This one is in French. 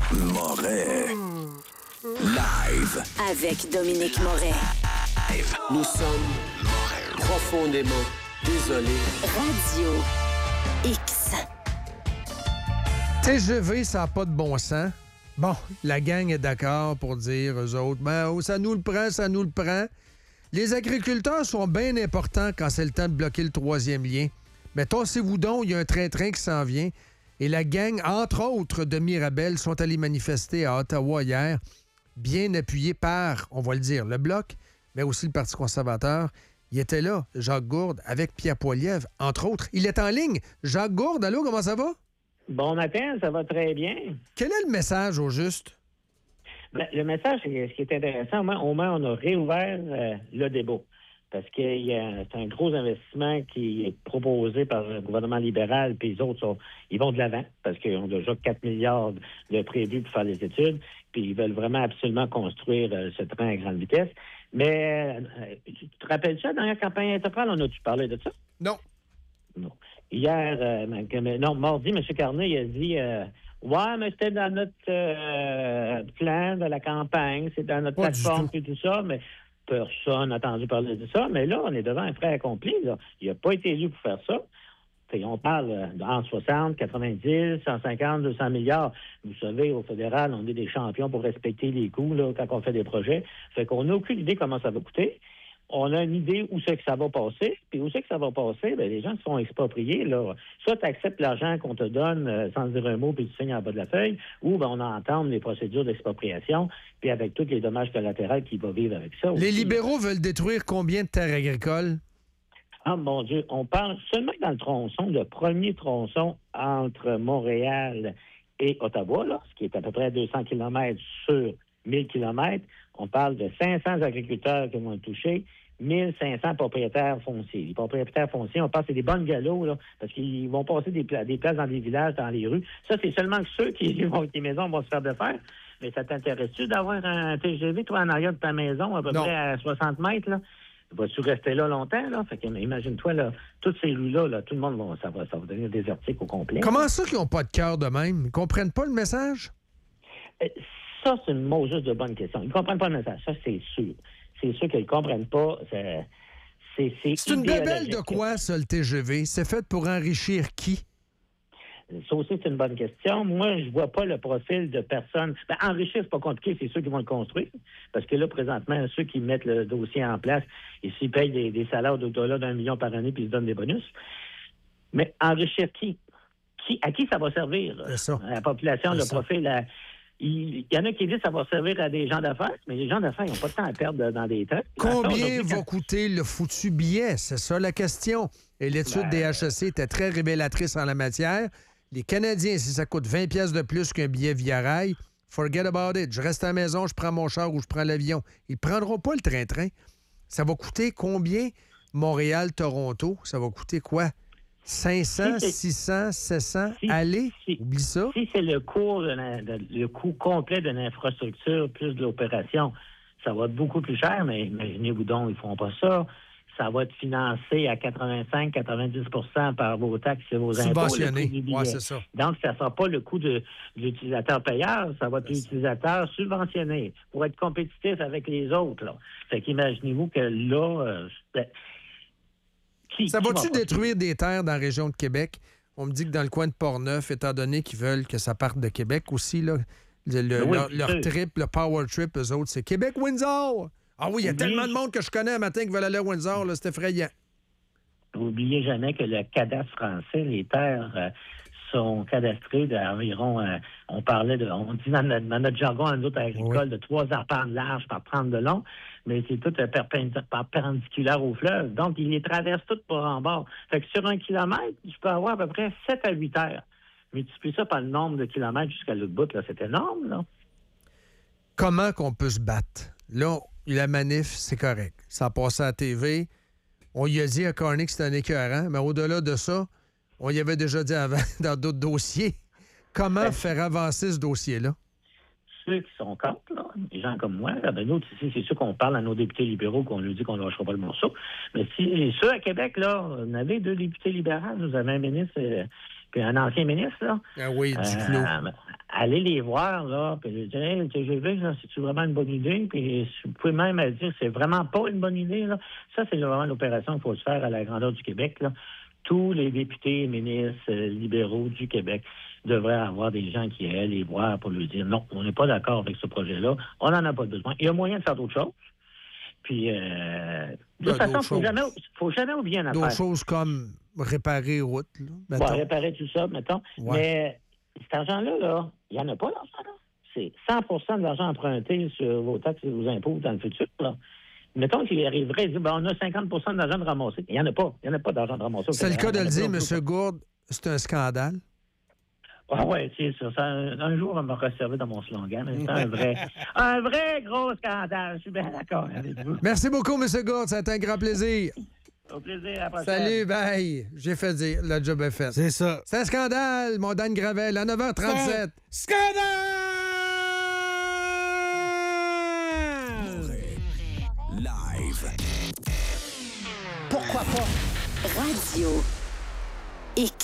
Moret. Live. Avec Dominique Moret. Nous sommes profondément désolés. Radio X. TGV, ça n'a pas de bon sens. Bon, la gang est d'accord pour dire, eux autres, ça nous le prend, ça nous le prend. Les agriculteurs sont bien importants quand c'est le temps de bloquer le troisième lien. Mais tassez-vous donc, il y a un train-train qui s'en vient. Et la gang, entre autres, de Mirabel, sont allés manifester à Ottawa hier, bien appuyés par, on va le dire, le Bloc, mais aussi le Parti conservateur. Il était là, Jacques Gourde, avec Pierre Poilievre, entre autres. Il est en ligne. Jacques Gourde, allô, comment ça va? Bon matin, ça va très bien. Quel est le message au juste? Ben, le message, ce qui est intéressant, au moins on a réouvert le débat. Parce que c'est un gros investissement qui est proposé par le gouvernement libéral, puis les autres, ils vont de l'avant, parce qu'ils ont déjà 4 milliards de prévus pour faire les études, puis ils veulent vraiment absolument construire ce train à grande vitesse. Mais tu te rappelles ça, dans la campagne électorale, on a-tu parlé de ça? Non. Non. Hier, mardi, M. Carney, il a dit ouais, mais c'était dans notre plan de la campagne, c'est dans notre plateforme et tout ça, mais personne n'a entendu parler de ça. Mais là, on est devant un fait accompli. Là. Il n'a pas été élu pour faire ça. Fait, on parle entre 60, 90, 150, 200 milliards. Vous savez, au fédéral, on est des champions pour respecter les coûts là, quand on fait des projets. Fait qu'on n'a aucune idée comment ça va coûter. On a une idée où c'est que ça va passer. Puis où c'est que ça va passer, bien, les gens se font exproprier. Là. Soit tu acceptes l'argent qu'on te donne sans dire un mot, puis tu signes en bas de la feuille, ou bien on entend les procédures d'expropriation, puis avec tous les dommages collatéraux qui vont vivre avec ça. Les aussi. libéraux veulent détruire combien de terres agricoles? Ah, mon Dieu, on parle seulement dans le tronçon, le premier tronçon entre Montréal et Ottawa, là, ce qui est à peu près 200 km sur 1000 km. On parle de 500 agriculteurs qui vont être touchés, 1500 propriétaires fonciers. Les propriétaires fonciers, on parle, c'est des bungalows, là, parce qu'ils vont passer des places dans des villages, dans les rues. Ça, c'est seulement que ceux qui vont avec des maisons vont se faire de faire. Mais ça t'intéresse-tu d'avoir un TGV, toi, en arrière de ta maison, à peu près à 60 mètres, là? Vas-tu rester là longtemps, là? Fait que, imagine-toi, là, toutes ces rues-là, là, tout le monde ça va devenir désertique au complet. Comment ça qu'ils n'ont pas de cœur de même? Ils comprennent pas le message? Ça, c'est une juste de bonne question. Ils ne comprennent pas le message. Ça, c'est sûr. C'est sûr qu'ils ne comprennent pas. C'est une bébelle de quoi, ça, le TGV? C'est fait pour enrichir qui? Ça aussi, c'est une bonne question. Moi, je vois pas le profil de personne. Enrichir, c'est pas compliqué, c'est ceux qui vont le construire. Parce que là, présentement, ceux qui mettent le dossier en place, ils s'y payent des salaires d'au-delà d'1 million par année, puis ils se donnent des bonus. Mais enrichir qui? À qui ça va servir? C'est ça. La population, C'est le ça. profil... Il y en a qui disent que ça va servir à des gens d'affaires, mais les gens d'affaires, ils n'ont pas de temps à perdre dans des temps. Combien va coûter le foutu billet? C'est ça la question. Et l'étude des HEC était très révélatrice en la matière. Les Canadiens, si ça coûte 20 pièces de plus qu'un billet via rail, forget about it. Je reste à la maison, je prends mon char ou je prends l'avion. Ils ne prendront pas le train-train. Ça va coûter combien? Montréal-Toronto, ça va coûter quoi? 500, 600, 700, allez, oublie ça. Si c'est le coût complet de l'infrastructure plus de l'opération, ça va être beaucoup plus cher, mais imaginez-vous donc, ils ne feront pas ça. Ça va être financé à 85-90 par vos taxes et vos impôts. Subventionné, oui, c'est ça. Donc, ça ne sera pas le coût de l'utilisateur payeur, ça va être l'utilisateur subventionné pour être compétitif avec les autres. Là. Fait qu'imaginez-vous que là... Ça va-tu détruire des terres dans la région de Québec? On me dit que dans le coin de Portneuf, étant donné qu'ils veulent que ça parte de Québec aussi, là, leur trip, le power trip, eux autres, c'est Québec-Windsor! Ah oui, il y a tellement de monde que je connais un matin qui veulent aller à Windsor, là, c'est effrayant. N'oubliez jamais que le cadastre français, les terres sont cadastrées d'environ, on dit dans notre jargon, à nous autres agricoles, de 3 arpents de large par 30 de long, mais c'est tout perpendiculaire au fleuve. Donc, ils les traversent toutes par en bord. Fait que sur 1 kilomètre, tu peux avoir à peu près 7 à 8 terres. Multiplie ça par le nombre de kilomètres jusqu'à l'autre bout, là, c'est énorme, là. Comment qu'on peut se battre? Là, la manif, c'est correct. Ça a passé à la TV. On y a dit à Carney que c'était un écœurant, mais au-delà de ça, on y avait déjà dit avant dans d'autres dossiers. Comment faire avancer ce dossier-là? Ceux qui sont contre, là, des gens comme moi, là, nous, c'est sûr qu'on parle à nos députés libéraux, qu'on lui dit qu'on ne lâchera pas le morceau. Mais si ceux à Québec, là, on avait 2 députés libéraux, nous avons un ministre puis un ancien ministre, là. Ah oui, Duclos. allez les voir, là, puis dire, hey, le TGV, là, c'est-tu vraiment une bonne idée? Puis vous pouvez même dire, c'est vraiment pas une bonne idée, là. Ça, c'est vraiment l'opération qu'il faut se faire à la grandeur du Québec, là. Tous les députés et ministres libéraux du Québec devraient avoir des gens qui aillent les voir pour lui dire, non, on n'est pas d'accord avec ce projet-là, on n'en a pas besoin. Il y a moyen de faire d'autres choses. Puis, de toute façon, faut jamais oublier une affaire. D'autres choses comme réparer route, là, réparer tout ça, mettons. Ouais. Mais cet argent-là, là, il n'y en a pas d'argent, là. C'est 100% de l'argent emprunté sur vos taxes et vos impôts dans le futur, là. Mettons qu'il arriverait et dit, on a 50 d'argent de ramasser. Il n'y en a pas. Il n'y en a pas d'argent de ramasser. C'est le cas de le dire, M. Gourde, c'est un scandale. Ah oui, c'est ça. Un jour, on va me resservir dans mon slogan. Mais c'est un vrai gros scandale. Je suis bien d'accord avec vous. Merci beaucoup, M. Gourde. Ça a été un grand plaisir. Au plaisir, à la prochaine. Salut, bye. J'ai fait dire, le job est fait. C'est ça. C'est un scandale, mon Dan Gravel, à 9h37. Scandale! Live. Pourquoi pas? Radio X.